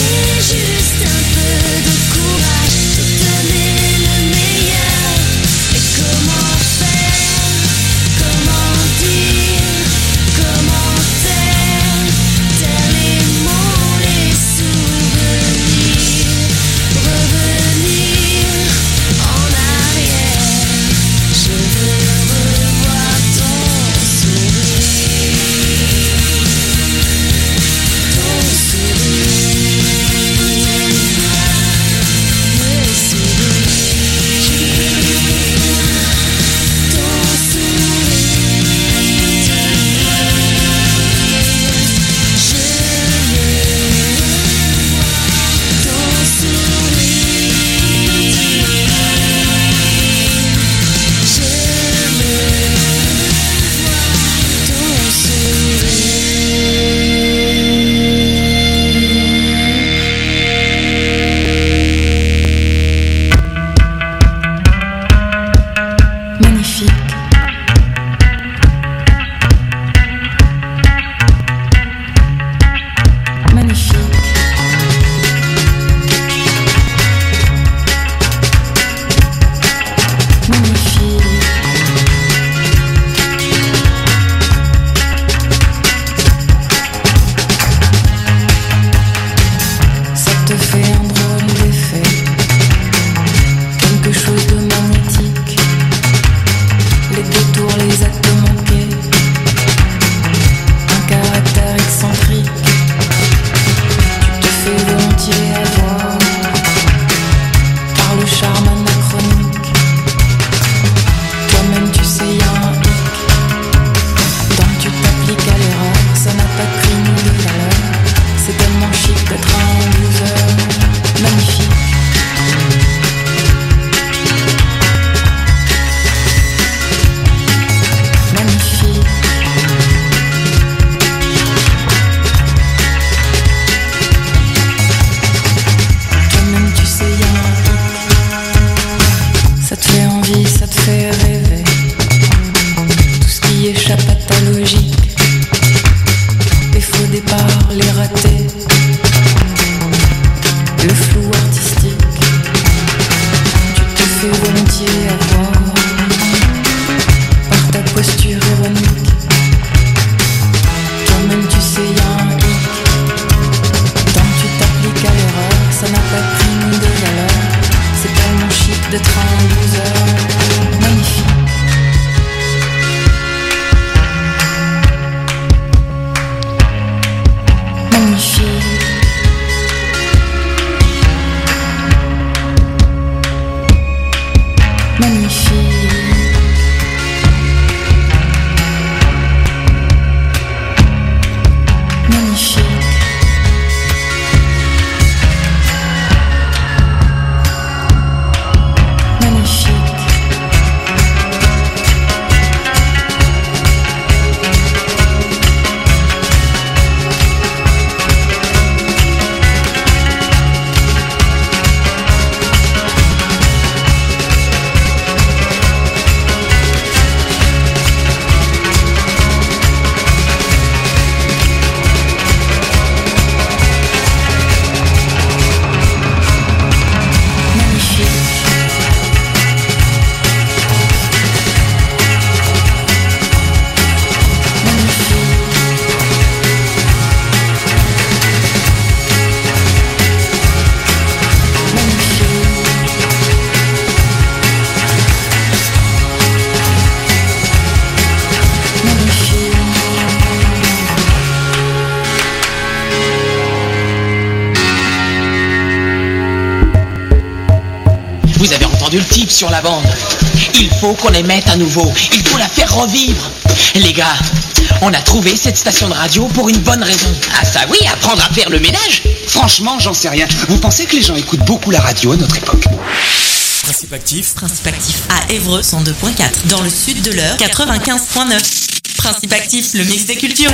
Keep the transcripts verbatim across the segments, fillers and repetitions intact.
Le type sur la bande. Il faut qu'on les mette à nouveau. Il faut la faire revivre. Les gars, on a trouvé cette station de radio pour une bonne raison. Ah ça oui, apprendre à faire le ménage. Franchement, j'en sais rien. Vous pensez que les gens écoutent beaucoup la radio à notre époque? Principe actif. Principe actif à Évreux cent deux point quatre. Dans le sud de l'Eure quatre-vingt-quinze point neuf. Principe actif, le mix des cultures.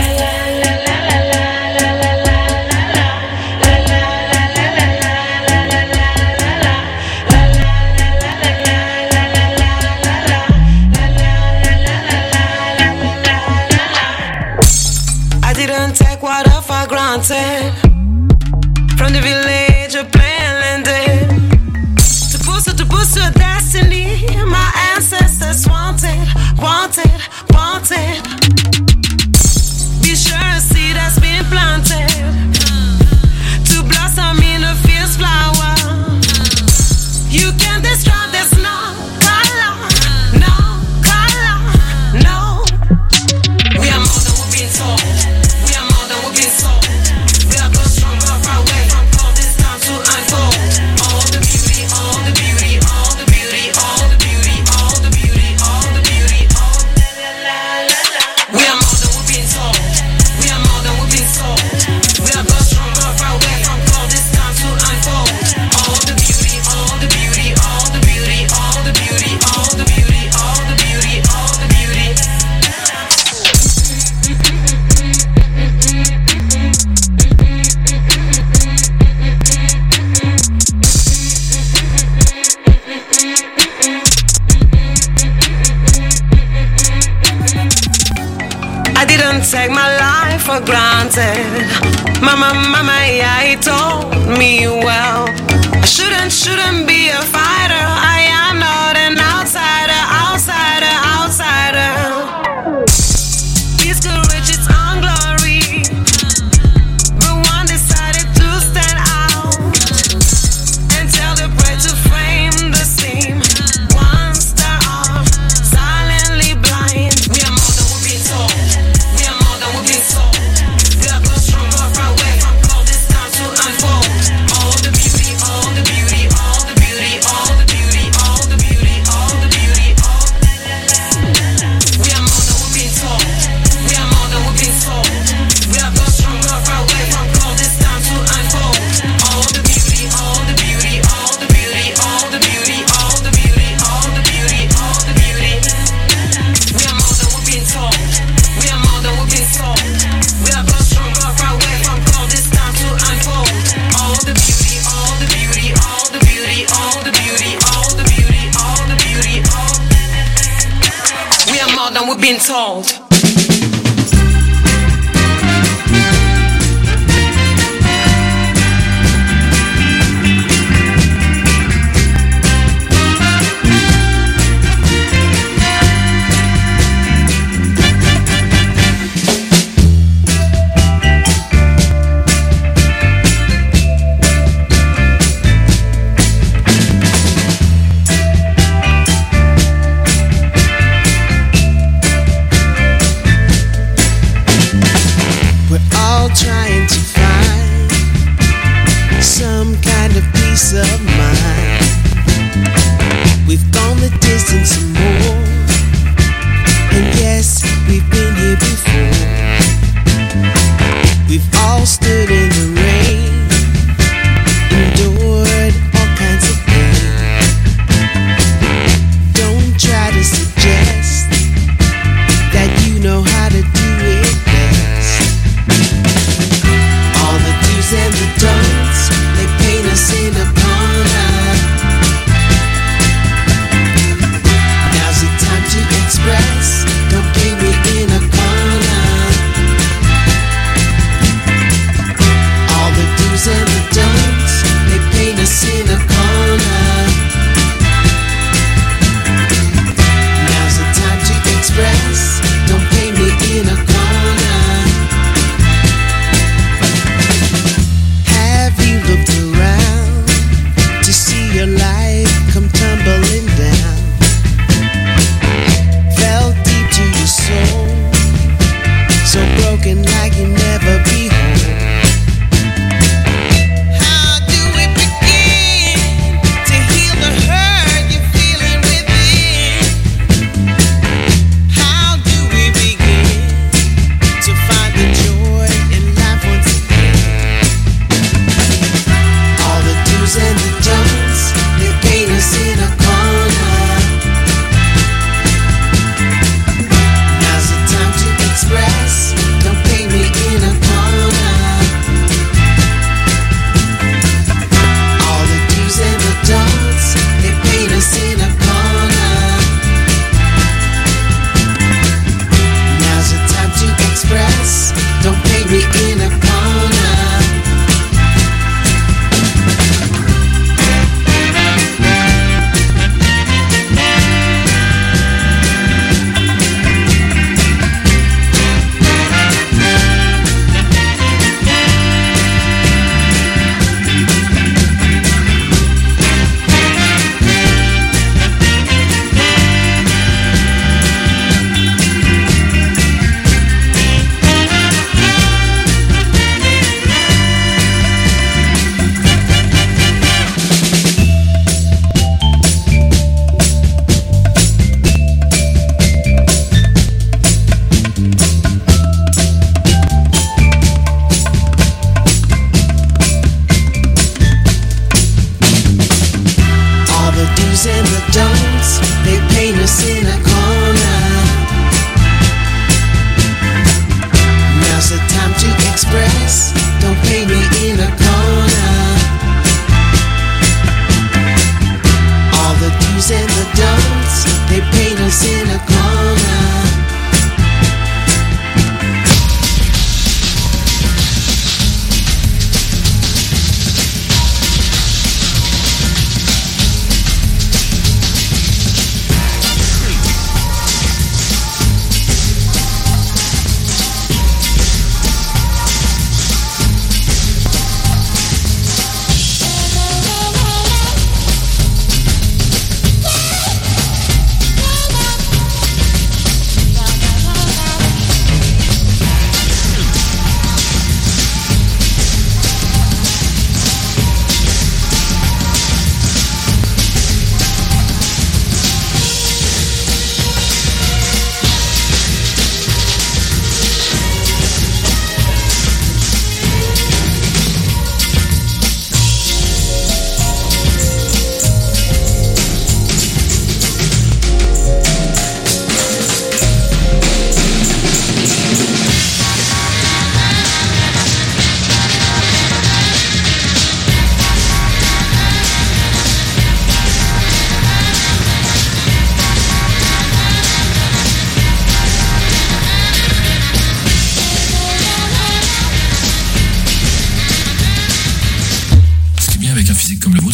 from the village of Plainland. To pursue, to pursue destiny, my ancestors wanted, wanted, wanted. Be sure a seed has been planted to blossom in a fierce flower. You can't destroy this, no color, no color, no. We are more than we've been told. We are more than we've been sold. We are grow stronger, far away from all this time to unfold. All the beauty, all the beauty, all the beauty, all the beauty, all the beauty, all the beauty, all la la la la. We are more than we've been told. We are more than we've been sold. We are grow stronger, far away from all this time to unfold. All the beauty, all the beauty, all the beauty, all the beauty, all the beauty, all the beauty, all the beauty. I didn't take my life for granted. Mama, mama, yeah, he told me well. I shouldn't, shouldn't be a fighter. I am not an outsider, outsider, outsider. Peace could reach its own glory, but one decided to stand out and tell the prey to frame the seam. One star off, silently blind. We are more than we've been told. We are more than we've been sold. We are grow stronger, far away from all this time to unfold. All the beauty, all the beauty, all the beauty, all the beauty, all the beauty, all the beauty, all. We are more than we've been told. We are more than we've been sold. We are grow stronger, far away from all this time to unfold. All the beauty, all the beauty, all the beauty, all the beauty, all the beauty, all the beauty, all the beauty. We are more than we've been told. We are more than we've been sold. We are grow stronger, far away from all this time to unfold. All the beauty, all the beauty, all the beauty, all the beauty, all the beauty, all the beauty, all. We are more than we've been told.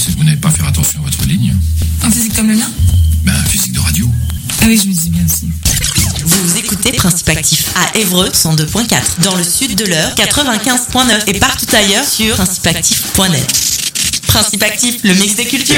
c'est que vous n'avez pas faire attention à votre ligne. Un physique comme le mien? Ben, un physique de radio. Ah oui, je me dis bien aussi. Vous écoutez Principe Actif à Évreux cent deux point quatre, dans le sud de l'Eure quatre-vingt-quinze point neuf et partout ailleurs sur principe actif point net. Principe Actif, le mix des cultures.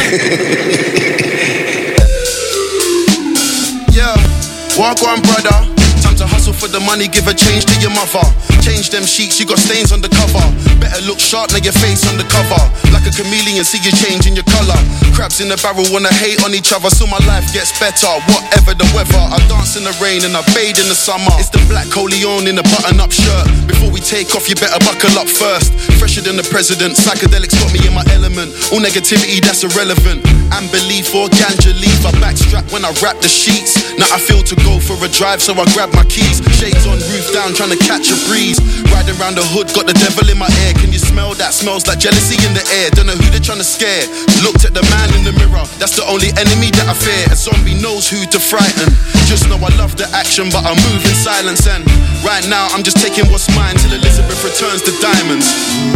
Yeah, walk on, brother. Time to hustle for the money, give a change to your mother. Change them sheets, you got stains on the cover. Better look sharp, now your face on the cover. Like a chameleon, see you changing your color. Crabs in the barrel wanna hate on each other, so my life gets better, whatever the weather. I dance in the rain and I bathe in the summer. It's the black Coleon in a button-up shirt. Before we take off, you better buckle up first. Fresher than the president, psychedelics got me in my element. All negativity, that's irrelevant. And belief or ganja leaf, I backstrap when I wrap the sheets. Now I feel to go for a drive, so I grab my keys. Shades on, roof down, trying to catch a breeze. Riding around the hood, got the devil in my ear. Can you smell that? Smells like jealousy in the air. Don't know who they're trying to scare. Looked at the man in the mirror, that's the only enemy that I fear. A zombie knows who to frighten. Just know I love the action, but I move in silence. And right now I'm just taking what's mine till Elizabeth returns the diamonds.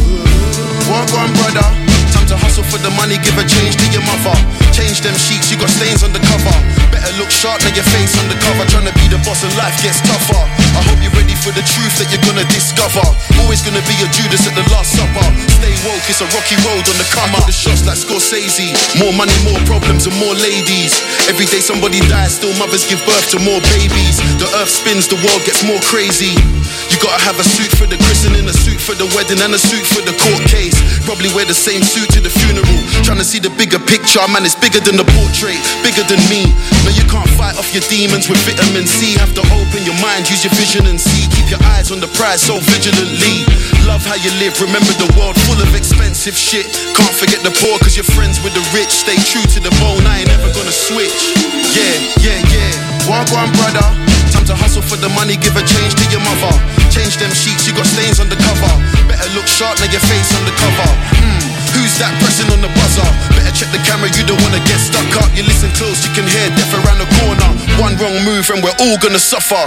Walk on, brother. Time to hustle for the money, give a change to your mother. Change them sheets, you got stains on the cover. Better look sharp, now your face on the cover. Trying to be the boss and life gets tougher. I hope you're ready for the truth that you're gonna discover. Always gonna be a Judas at the Last Supper. Stay woke, it's a rocky road on the come up. The shots like Scorsese. More money, more problems and more ladies. Every day somebody dies, still mothers give birth to more babies. The earth spins, the world gets more crazy. You gotta have a suit for the christening, a suit for the wedding, and a suit for the court case. Probably wear the same suit to the funeral. Trying to see the bigger picture, man, it's bigger than the portrait, bigger than me. No, you can't fight off your demons with vitamin C. Have to open your mind, use your vision and see. Keep your eyes on the prize so vigilantly. Love how you live, remember the world full of expensive shit. Can't forget the poor cause you're friends with the rich. Stay true to the bone, I ain't ever gonna switch. Yeah, yeah, yeah, walk on, brother. Time to hustle for the money, give a change to your mother. Change them sheets, you got stains on the cover. Better look sharp, now your face on the cover. Hmm, who's that pressing on the buzzer? Better check the camera, you don't wanna get stuck up. You listen close, you can hear death around the corner. One wrong move and we're all gonna suffer.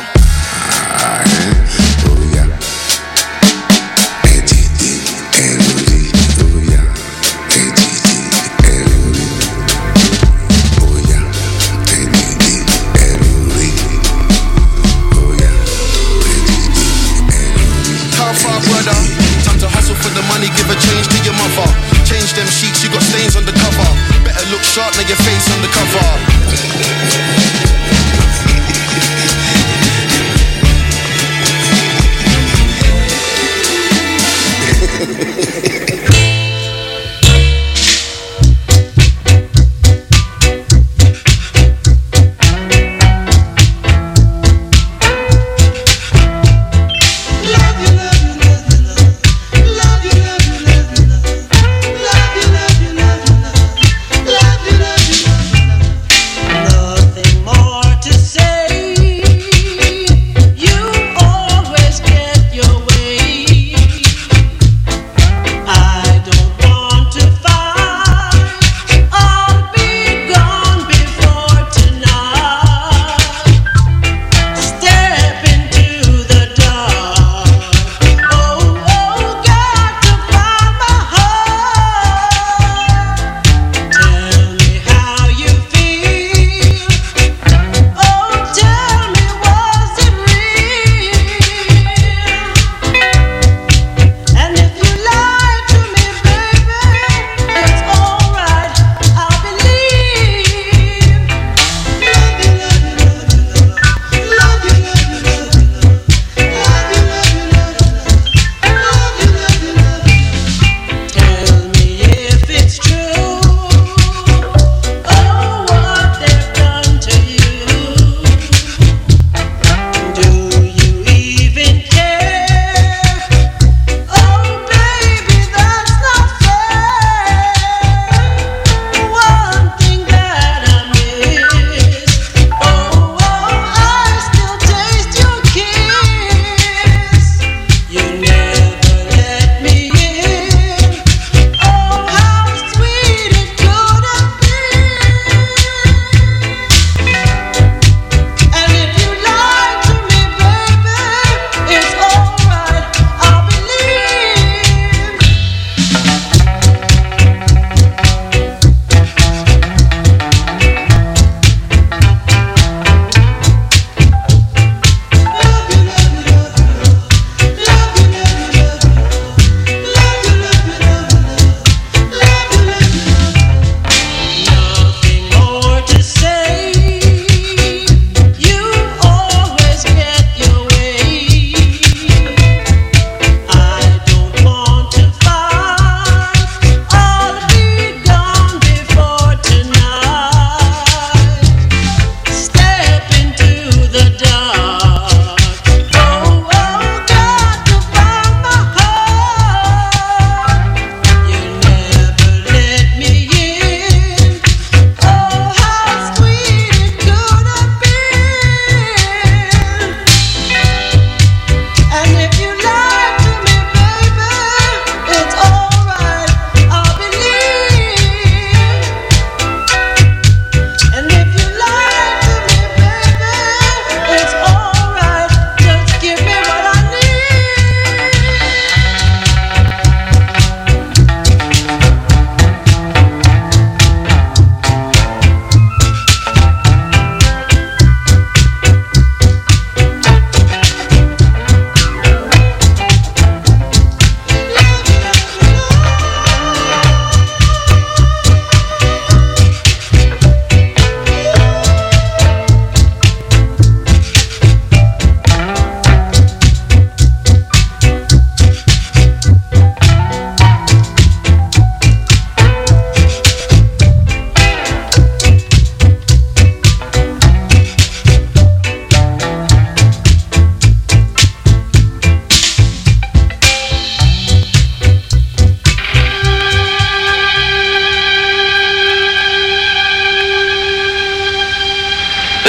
For the money, give a change to your mother. Change them sheets, you got stains on the cover. Better look sharp, now your face on the cover.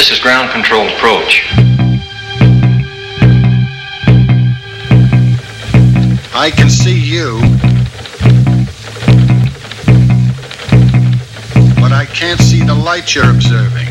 This is ground control approach. I can see you, but I can't see the light you're observing.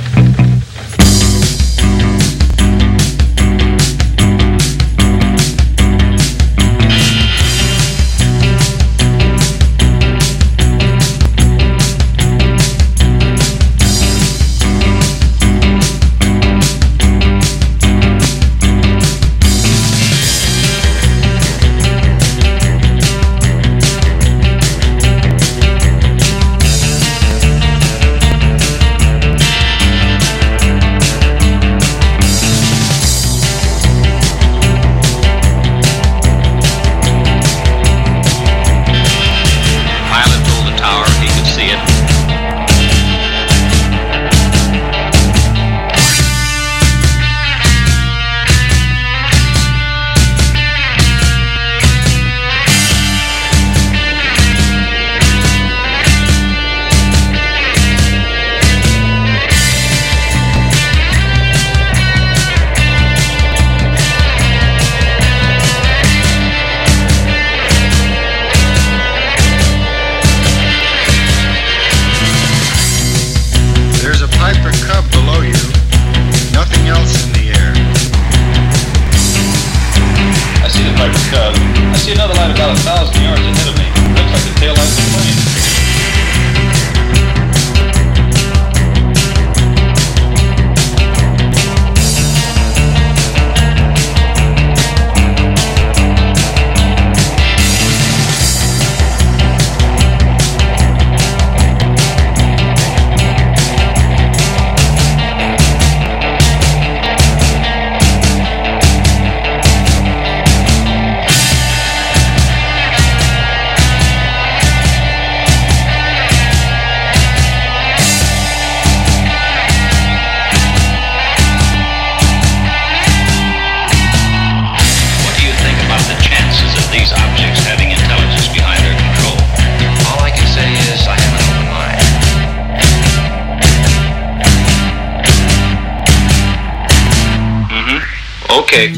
Okay.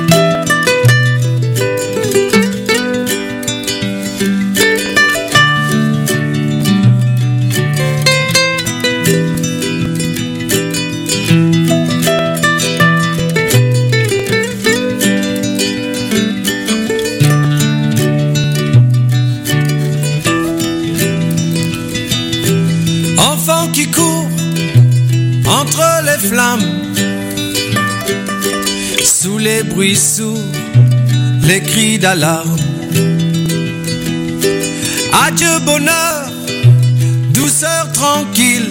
Enfant qui court entre les flammes, sous les bruits sourds, les cris d'alarme. Adieu bonheur, douceur tranquille,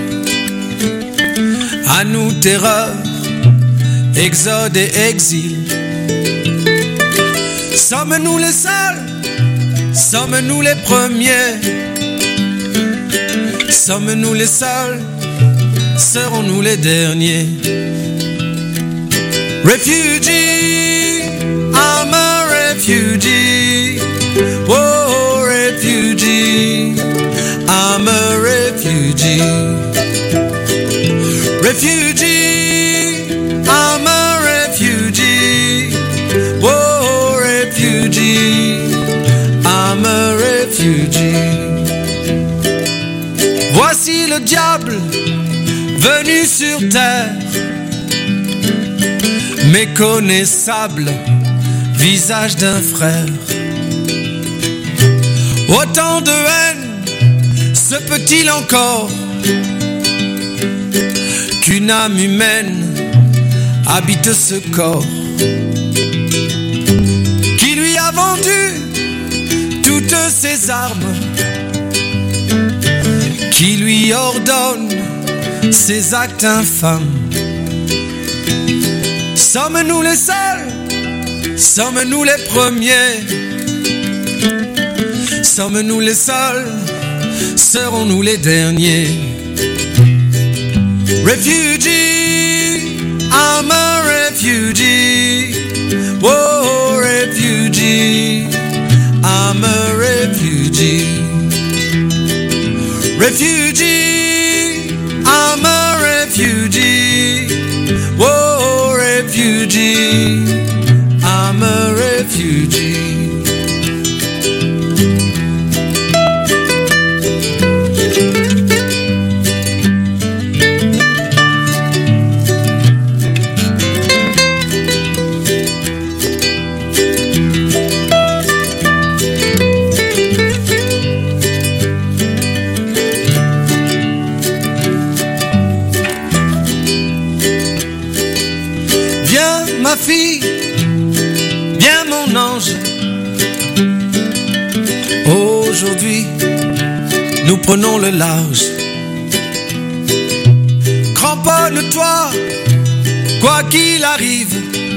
à nous terreur, exode et exil. Sommes-nous les seuls, sommes-nous les premiers, sommes-nous les seuls, serons-nous les derniers? Refugee, I'm a refugee. Whoa, refugee, I'm a refugee. Refugee, I'm a refugee. Whoa, refugee, I'm a refugee. Voici le diable venu sur terre, méconnaissable, visage d'un frère. Autant de haine se peut-il encore qu'une âme humaine habite ce corps qui lui a vendu toutes ses armes, qui lui ordonne ses actes infâmes. Sommes-nous les seuls? Sommes-nous les premiers? Sommes-nous les seuls? Serons-nous les derniers? Refugee, I'm a refugee. Whoa, refugee, I'm a refugee. Refugee, I'm a refugee. nous prenons le large. Cramponne-toi, quoi qu'il arrive,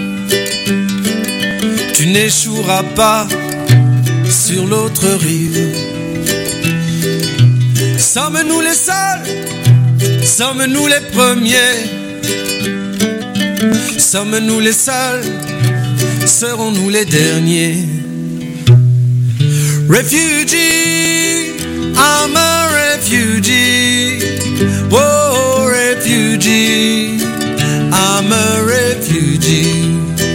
tu n'échoueras pas sur l'autre rive. Sommes-nous les seuls? Sommes-nous les premiers? Sommes-nous les seuls? Serons-nous les derniers? Refugee, I'm a refugee. Whoa, refugee, I'm a refugee.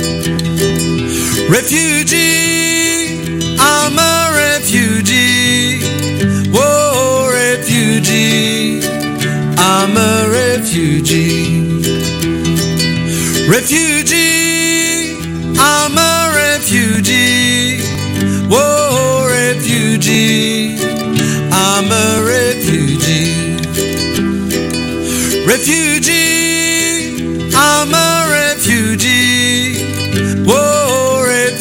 Refugee, I'm a refugee. Whoa, refugee, I'm a refugee. Refugee, I'm a refugee. Whoa, refugee, I'm a refugee. Refugee, I'm a refugee. Whoa,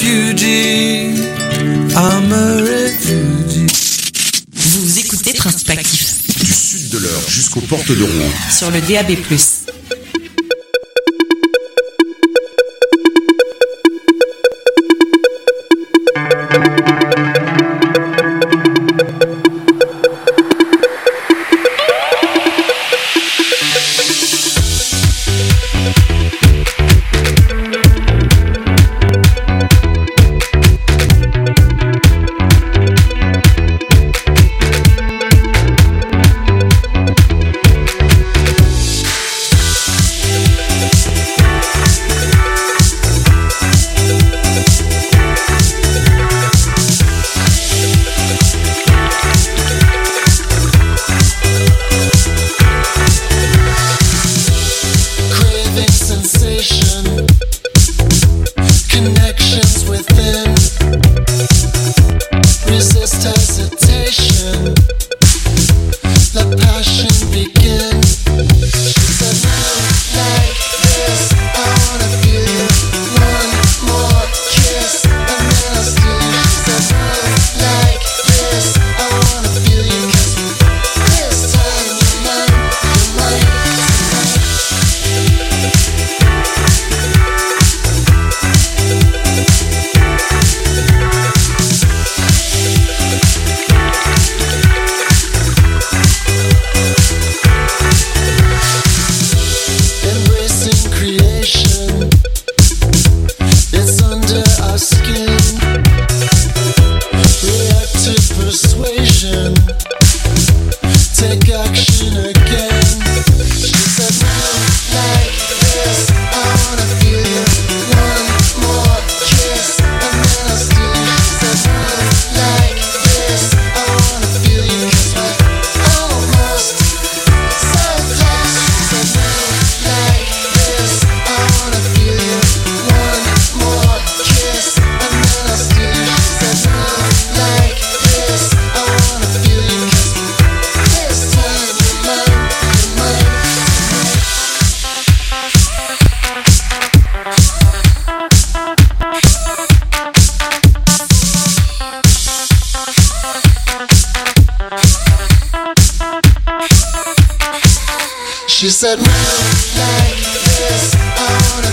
refugee, I'm a refugee. Vous écoutez Principe Actif. Du sud de l'Eure jusqu'aux portes de Rouen. Sur le D A B plus. She said, "Move like this, I wanna